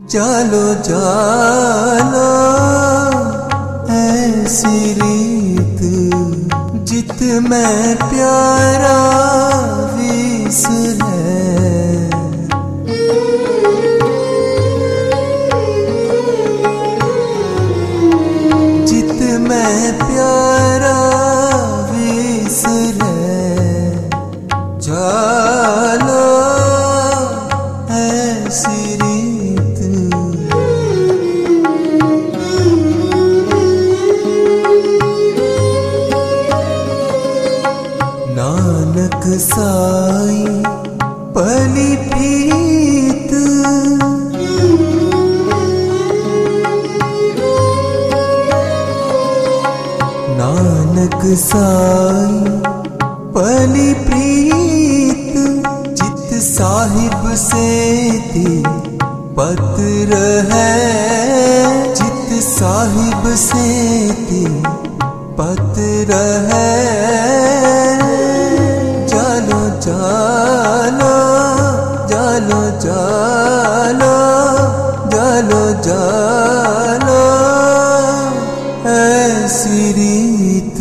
चलो चलो ऐसी रीत जित में प्यारा विस है। जित में प्यारा विस है। चलो ऐसी रीत नानक साई पली प्रीत। नानक साई पली प्रीत जित साहिब से ती पत्र है। जित साहिब से ती पत्र है। चलो चलो चलो चलो चलो चलो ऐसी रीत।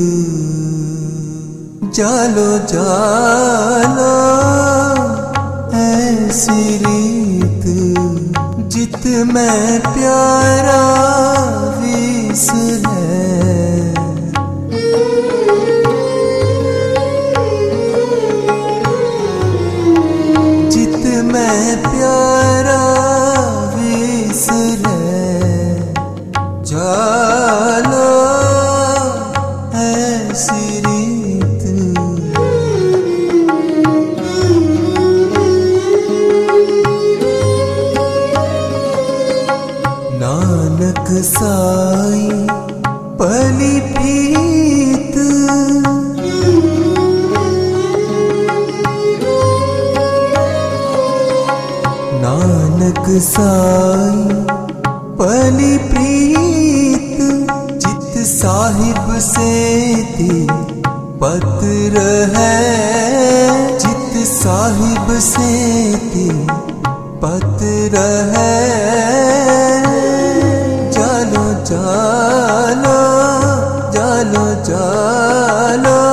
चलो चलो ऐसी रीत जित में प्यारा विस है। जित में प्यारा विस है। चलो ऐसी रीत नानक साई पली प्रीत। नानक साई पली प्रीत जित साहिब से ती पत्र है। जित साहिब से ती पत्र है। चलो चलो चलो चलो